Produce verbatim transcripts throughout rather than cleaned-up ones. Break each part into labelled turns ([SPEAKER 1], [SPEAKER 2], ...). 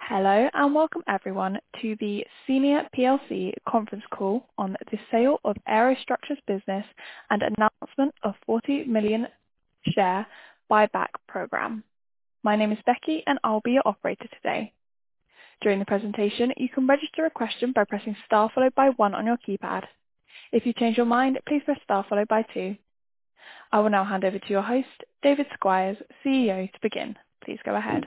[SPEAKER 1] Hello, and welcome everyone to the Senior P L C conference call on the sale of Aerostructures business and announcement of forty million share buyback program. My name is Becky, and I'll be your operator today. During the presentation, you can register a question by pressing star followed by one on your keypad. If you change your mind, please press star followed by two. I will now hand over to your host, David Squires, C E O, to begin. Please go ahead.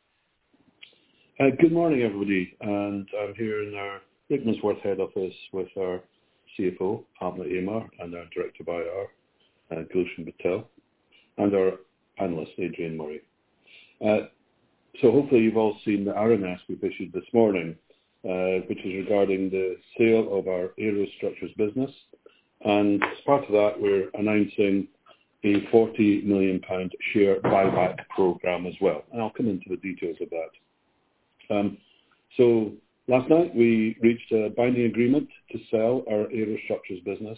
[SPEAKER 2] Uh, good morning, everybody, and I'm here in our Rickmansworth head office with our C F O, Abna Amar, and our Director of I R, uh, Gulshan Patel, and our analyst, Adrian Murray. Uh, so hopefully you've all seen the R N S we've issued this morning, uh, which is regarding the sale of our Aerostructures business, and as part of that, we're announcing a forty million pounds share buyback programme as well, and I'll come into the details of that. Um, so last night we reached a binding agreement to sell our Aerostructures business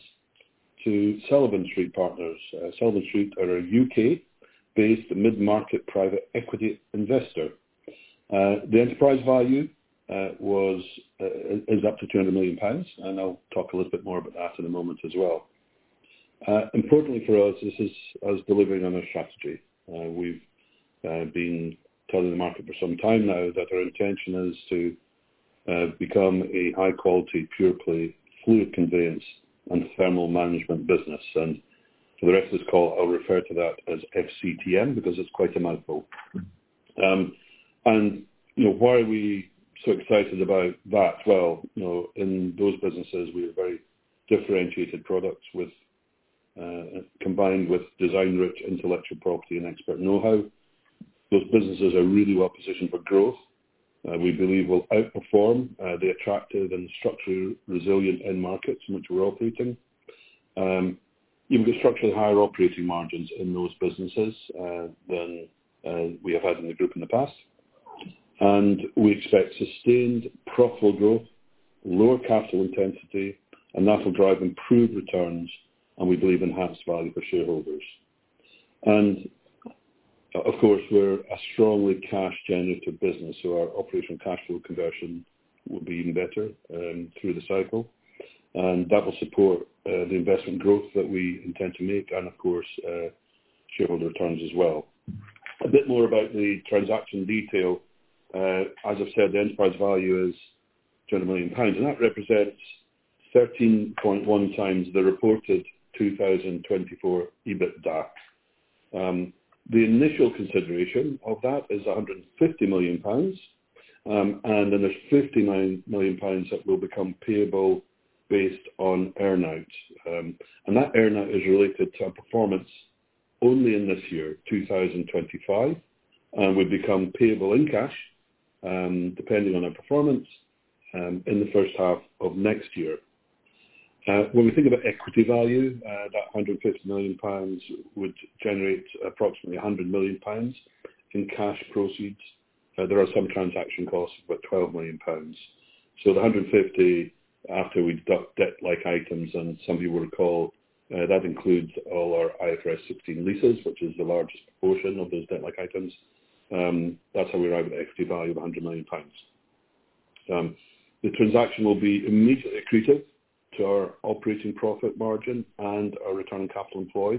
[SPEAKER 2] to Sullivan Street Partners. Uh, Sullivan Street are a U K-based mid-market private equity investor. Uh, the enterprise value uh, was uh, is up to two hundred million pounds, and I'll talk a little bit more about that in a moment as well. Uh, importantly for us, this is us delivering on our strategy. Uh, we've uh, been telling the market for some time now that our intention is to uh, become a high-quality, pure-play fluid conveyance and thermal management business. And for the rest of this call, I'll refer to that as F C T M because it's quite a mouthful. Um, and, you know, why are we so excited about that? Well, you know, in those businesses, we have very differentiated products with uh, combined with design-rich intellectual property and expert know-how. Those businesses are really well positioned for growth. Uh, we believe will outperform uh, the attractive and structurally resilient end markets in which we're operating. Um, you've got structurally higher operating margins in those businesses uh, than uh, we have had in the group in the past. And we expect sustained profitable growth, lower capital intensity, and that will drive improved returns and we believe enhanced value for shareholders. And of course, we're a strongly cash-generative business, so our operational cash flow conversion will be even better um, through the cycle, and that will support uh, the investment growth that we intend to make, and of course, uh, shareholder returns as well. A bit more about the transaction detail. Uh, as I've said, the enterprise value is two hundred million pounds, and that represents thirteen point one times the reported two thousand twenty-four EBITDA. Um, The initial consideration of that is one hundred fifty million pounds, um, and then there's fifty-nine million pounds that will become payable based on earn-out. Um, and that earn-out is related to our performance only in this year, two thousand twenty-five, and would become payable in cash, um, depending on our performance, um, in the first half of next year. Uh, when we think about equity value, uh, that one hundred fifty million pounds would generate approximately one hundred million pounds in cash proceeds. Uh, there are some transaction costs of about twelve million pounds. So the one hundred fifty, after we deduct debt-like items, and some of you will recall, uh, that includes all our I F R S sixteen leases, which is the largest proportion of those debt-like items. Um, that's how we arrive at the equity value of one hundred million pounds. Um, the transaction will be immediately accretive to our operating profit margin and our return on capital employed.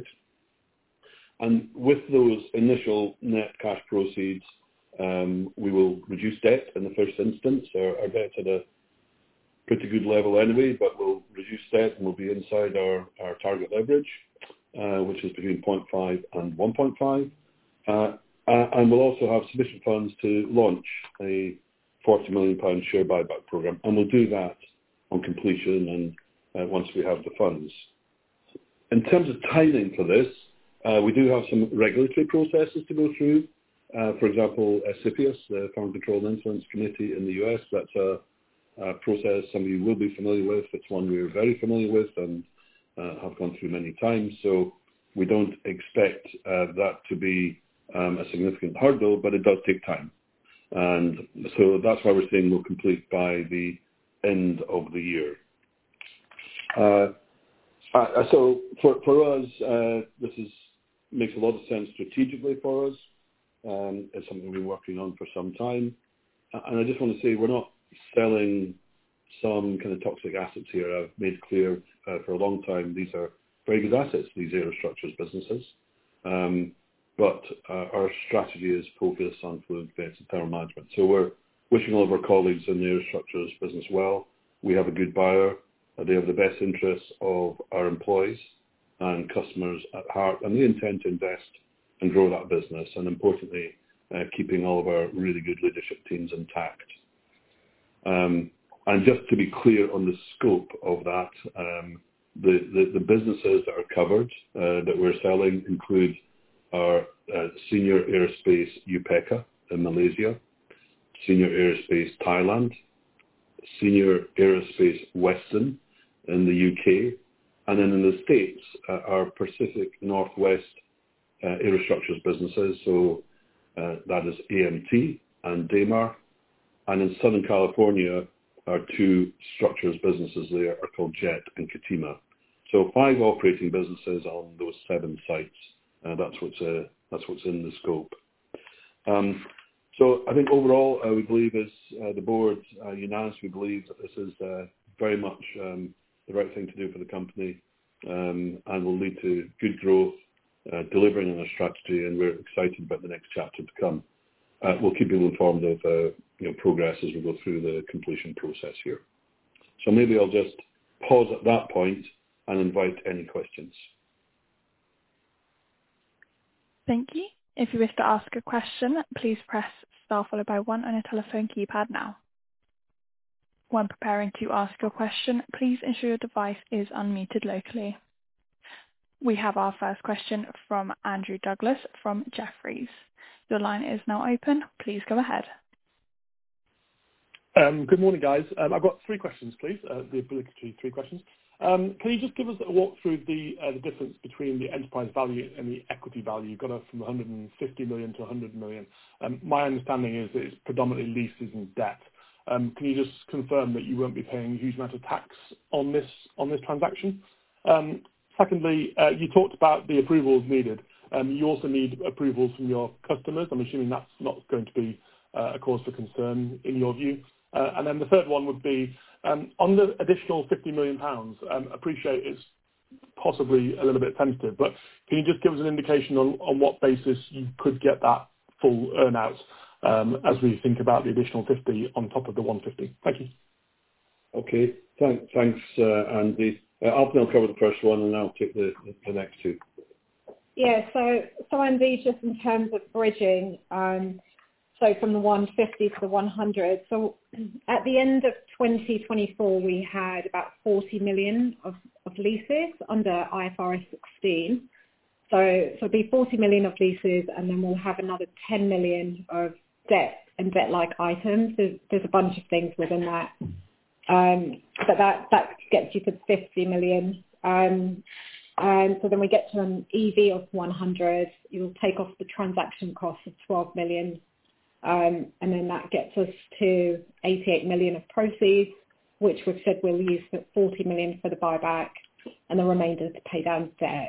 [SPEAKER 2] And with those initial net cash proceeds, um, we will reduce debt in the first instance. Our, our debt's at a pretty good level anyway, but we'll reduce debt and we'll be inside our, our target leverage, uh, which is between zero point five and one point five. Uh, uh, and we'll also have sufficient funds to launch a forty million pounds share buyback program. And we'll do that on completion and Uh, once we have the funds. In terms of timing for this, uh, we do have some regulatory processes to go through. Uh, for example, uh, CFIUS, the Foreign Control and Influence Committee in the U S, that's a, a process some of you will be familiar with. It's one we're very familiar with and uh, have gone through many times. So we don't expect uh, that to be um, a significant hurdle, but it does take time. And so that's why we're saying we'll complete by the end of the year. Uh, uh, so for, for us, uh, this is, makes a lot of sense strategically for us. Um, it's something we've been working on for some time. and I just want to say we're not selling some kind of toxic assets here. I've made clear uh, for a long time these are very good assets, these aerostructures businesses. Um, but uh, our strategy is focused on fluid conveyance and thermal management. So we're wishing all of our colleagues in the aerostructures business well. We have a good buyer. Uh, they have the best interests of our employees and customers at heart, and they intend to invest and grow that business, and importantly, uh, keeping all of our really good leadership teams intact. Um, and just to be clear on the scope of that, um, the, the, the businesses that are covered, uh, that we're selling include our uh, Senior Aerospace U P E C A in Malaysia, Senior Aerospace Thailand, Senior Aerospace Weston in the U K, and then in the States, uh, our Pacific Northwest uh, aerostructures businesses, so uh, that is A M T and Damar, and in Southern California, our two structures businesses there are called Jet and Katima. So five operating businesses on those seven sites. Uh, that's what's uh, that's what's in the scope. Um, so I think overall, uh, we believe as uh, the board uh, unanimously believes that this is uh, very much um, the right thing to do for the company, um, and will lead to good growth, uh, delivering on our strategy, and we're excited about the next chapter to come. Uh, we'll keep you informed of uh, you know, progress as we go through the completion process here. So maybe I'll just pause at that point and invite any questions.
[SPEAKER 1] Thank you. If you wish to ask a question, please press star followed by one on your telephone keypad now. When preparing to ask your question, please ensure your device is unmuted locally. We have our first question from Andrew Douglas from Jefferies. Your line is now open. Please go ahead.
[SPEAKER 3] Um, good morning, guys. Um, I've got three questions, please, uh, the obligatory three questions. Um, can you just give us a walk through the, uh, the difference between the enterprise value and the equity value? You got it from one hundred fifty million to one hundred million. Um, my understanding is that it's predominantly leases and debt. Um, can you just confirm that you won't be paying a huge amount of tax on this on this transaction? Um, secondly, uh, you talked about the approvals needed. Um, you also need approvals from your customers. I'm assuming that's not going to be uh, a cause for concern in your view. Uh, and then the third one would be, um, on the additional fifty million pounds, um, appreciate it's possibly a little bit sensitive, but can you just give us an indication on, on what basis you could get that full earn-out um, as we think about the additional fifty on top of the one hundred fifty? Thank you.
[SPEAKER 2] Okay, Thank, thanks, uh, Andy. Uh, I'll cover the first one, and I'll take the, the, the next two.
[SPEAKER 4] Yeah, so, so Andy, just in terms of bridging, um, so from the one hundred fifty to the one hundred. So at the end of twenty twenty-four, we had about forty million of, of leases under I F R S sixteen. So, so it'll be forty million of leases, and then we'll have another ten million of debt and debt-like items. There's, there's a bunch of things within that. Um, but that, that gets you to fifty million. Um, and so then we get to an E V of one hundred. You'll take off the transaction cost of twelve million. Um, and then that gets us to eighty-eight million of proceeds, which we've said we'll use for forty million for the buyback and the remainder to pay down debt.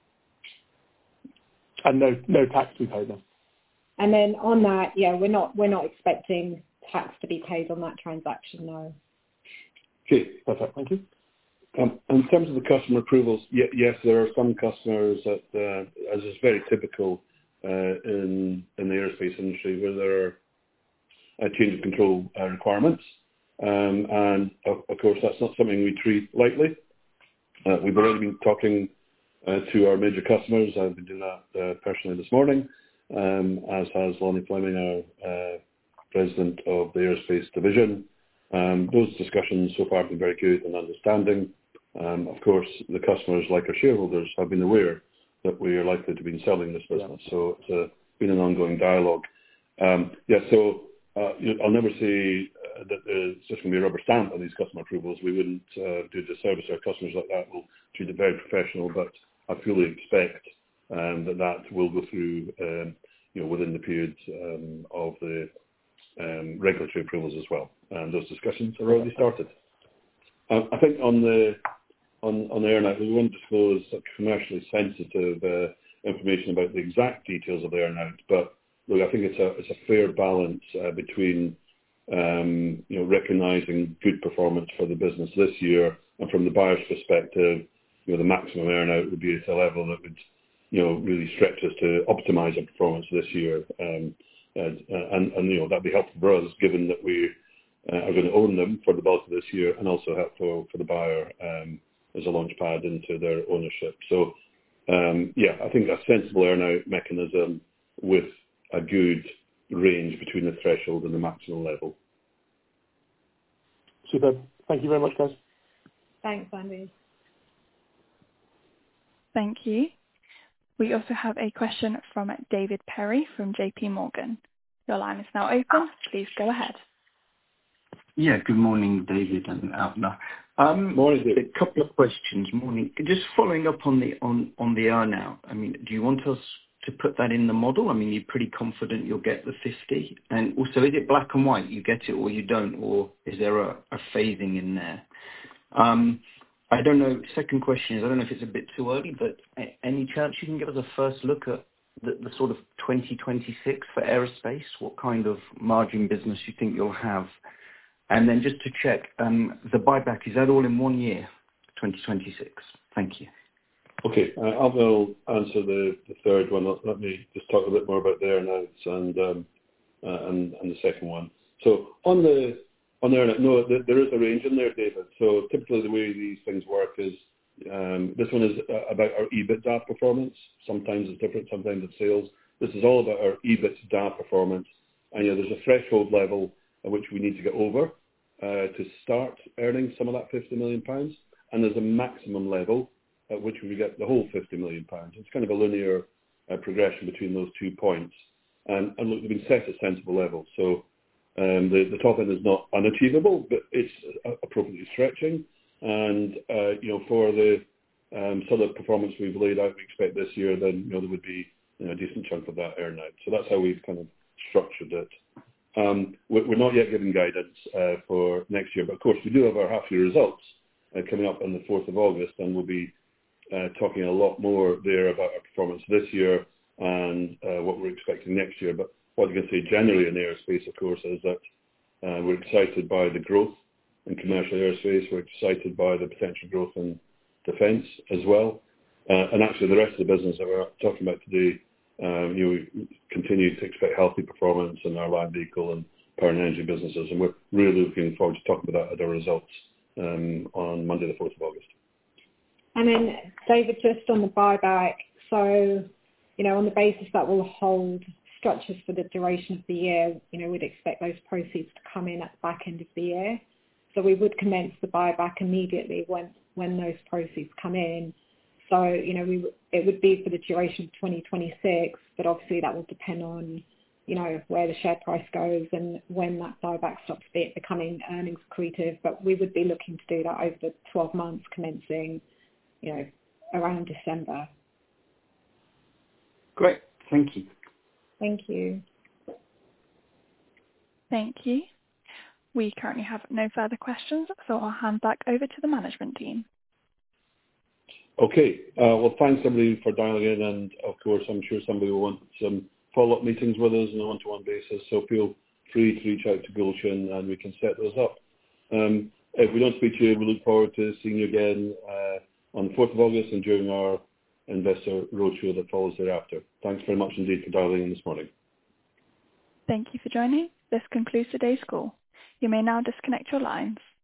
[SPEAKER 3] And no, no tax to be paid then.
[SPEAKER 4] And then on that, yeah, we're not we're not expecting tax to be paid on that transaction, no.
[SPEAKER 2] Okay,
[SPEAKER 3] perfect. Thank you.
[SPEAKER 2] Um, in terms of the customer approvals, y- yes, there are some customers that, uh, as is very typical uh, in in the aerospace industry, where there are uh, change of control uh, requirements, um, and of, of course that's not something we treat lightly. Uh, we've already been talking uh, to our major customers. I've been doing that uh, personally this morning, um, as has Lonnie Fleming, our uh, president of the aerospace division. Um, those discussions so far have been very good and understanding. Um, of course, the customers, like our shareholders, have been aware that we are likely to be selling this business. Yeah. So it's uh, been an ongoing dialogue. Um, yeah, so uh, you know, I'll never say uh, that it's just going to be a rubber stamp on these customer approvals. We wouldn't uh, do disservice to our customers like that. We'll treat it very professional, but I fully expect um, that that will go through um, you know, within the period um, of the um, regulatory approvals as well. And those discussions are already started. Um, I think on the on, on the earn-out, we won't disclose commercially sensitive uh, information about the exact details of the earn-out, but look, I think it's a it's a fair balance uh, between um, you know, recognizing good performance for the business this year, and from the buyer's perspective, you know, the maximum earn-out would be at a level that would, you know, really stretch us to optimize our performance this year. Um, and, and, and, you know, that'd be helpful for us, given that we uh, are going to own them for the bulk of this year, and also helpful for the buyer um, as a launch pad into their ownership. So, um, yeah, I think a sensible earn-out mechanism with a good range between the threshold and the maximum level.
[SPEAKER 3] Super. Thank you very much, guys.
[SPEAKER 4] Thanks, Andy.
[SPEAKER 1] Thank you. We also have a question from David Perry from J P Morgan. Your line is now open. Please go ahead.
[SPEAKER 5] Yeah, good morning, David and Outner. Um,
[SPEAKER 2] Morning, David.
[SPEAKER 5] A couple of questions. Morning. Just following up on the on, on the earn-out. I mean, do you want us to put that in the model? I mean, you're pretty confident you'll get the fifty? And also, is it black and white? You get it or you don't? Or is there a, a phasing in there? Um, I don't know. Second question is, I don't know if it's a bit too early, but a- any chance you can give us a first look at the, the sort of twenty twenty-six for aerospace? What kind of margin business you think you'll have? And then just to check, um, the buyback, is that all in one year, twenty twenty-six? Thank you.
[SPEAKER 2] Okay, uh, I will answer the, the third one. Let, let me just talk a bit more about the earnouts and, um, uh, and and the second one. So on the on the earnout, no, th- there is a range in there, David. So typically the way these things work is um, this one is uh, about our EBITDA performance. Sometimes it's different, sometimes it's sales. This is all about our EBITDA performance, and you know, there's a threshold level at which we need to get over uh, to start earning some of that fifty million pounds, and there's a maximum level at which we get the whole fifty million pounds. It's kind of a linear uh, progression between those two points. And, and look, they've been set at sensible levels. So um, the, the top end is not unachievable, but it's uh, appropriately stretching. And, uh, you know, for the um, sort of performance we've laid out, we expect this year, then, you know, there would be you know, a decent chunk of that earn out. So that's how we've kind of structured it. Um, we're, we're not yet giving guidance uh, for next year, but of course we do have our half-year results uh, coming up on the fourth of August, and we'll be Uh, talking a lot more there about our performance this year and uh, what we're expecting next year. But what I can say generally in aerospace, of course, is that uh, we're excited by the growth in commercial aerospace. We're excited by the potential growth in defence as well. Uh, and actually the rest of the business that we're talking about today, um, you know, we continue to expect healthy performance in our land vehicle and power and energy businesses. And we're really looking forward to talking about that at our results um, on Monday the fourth of August.
[SPEAKER 4] And then, David, just on the buyback, so, you know, on the basis that we'll hold structures for the duration of the year, you know, we'd expect those proceeds to come in at the back end of the year. So we would commence the buyback immediately when, when those proceeds come in. So, you know, we it would be for the duration of twenty twenty-six, but obviously that will depend on, you know, where the share price goes and when that buyback stops becoming earnings accretive. But we would be looking to do that over the twelve months commencing, you know, around December.
[SPEAKER 5] Great. Thank you.
[SPEAKER 4] Thank you.
[SPEAKER 1] Thank you. We currently have no further questions, so I'll hand back over to the management team.
[SPEAKER 2] Okay. Uh, well, thanks everybody for dialing in, and of course, I'm sure somebody will want some follow-up meetings with us on a one-to-one basis. So feel free to reach out to Gulshan, and we can set those up. Um, if we don't speak to you, we look forward to seeing you again uh, on the fourth of August and during our investor roadshow that follows thereafter. Thanks very much indeed for dialing in this morning.
[SPEAKER 1] Thank you for joining. This concludes today's call. You may now disconnect your lines.